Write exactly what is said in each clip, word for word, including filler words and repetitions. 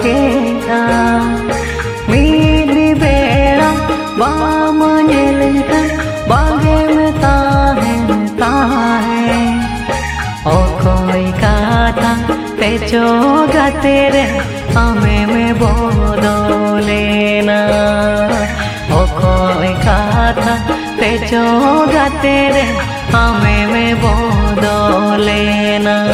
के मीरी बेड़ा बाम नेलका बागे में ताहे ताहे ओ कोई काथा ते चोगा तेरे हमें में बोलेना ओ कोई काथा ते चोगा तेरे हमें में बोलेना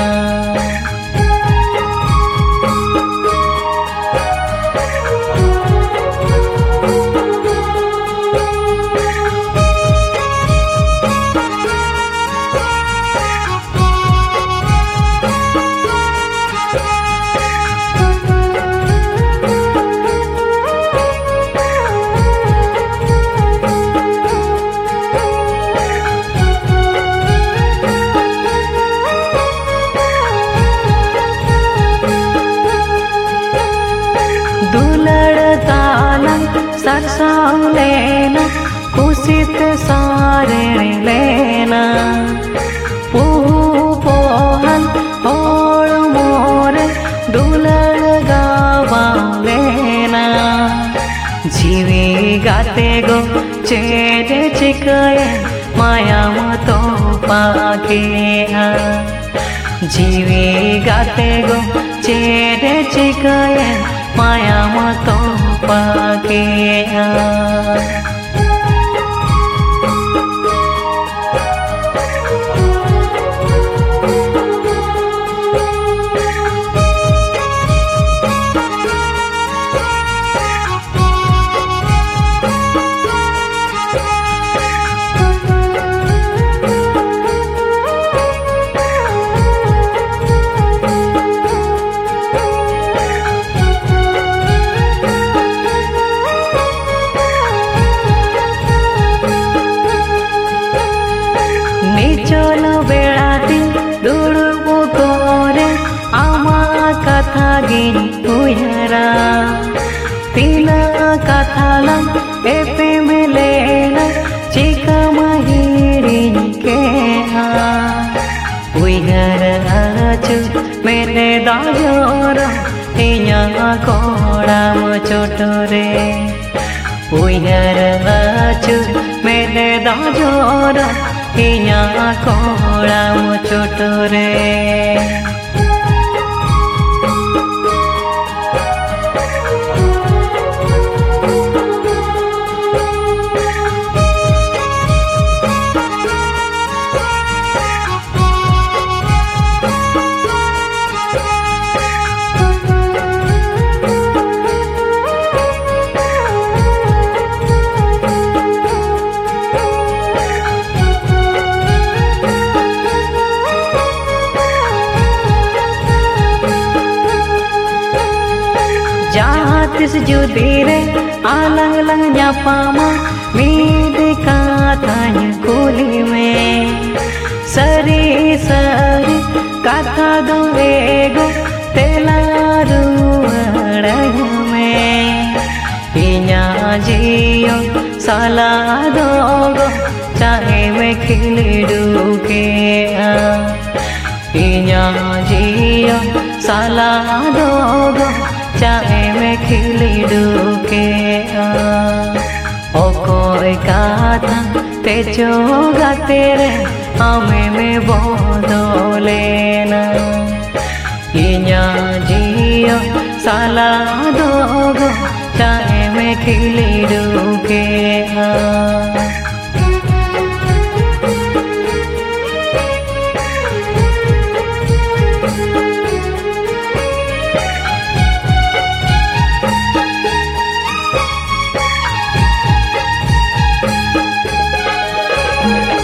सरसाव लेना कुसित सारे लेना पोहन होड़ मोरे दुलड़ गावा लेना जीवी गाते गो चेरे चिकए माया मतो पाके जीवी गाते गो चेरे चिकए माया मतो पाके चलो बेड़ाती दुड़बो तोरे आमा कथा गिनी तुयरा तीना कथा लम एपे में लेना चिका महिरी के उयर आचु मेरे दाजोर इया कोड़ा मचोटरे उयर आचु मेरे दाजोर इया कोड़ा मुचोटरे जातिस जुदीरे आलंग लंग न्यापामा मीद काथान्य कुली में सरी सरी कथा दो एगो तेलारू अड़ग में इन्या जियो साला दोगो चाहे में खिली डूके इन्या जियो साला दोगो चाहे में खिली डूके ओ कोई काथा ते चोगा तेरे हमें में बोलेना इन्या जियो साला दोगो चाहे में खिली डूके Thank you.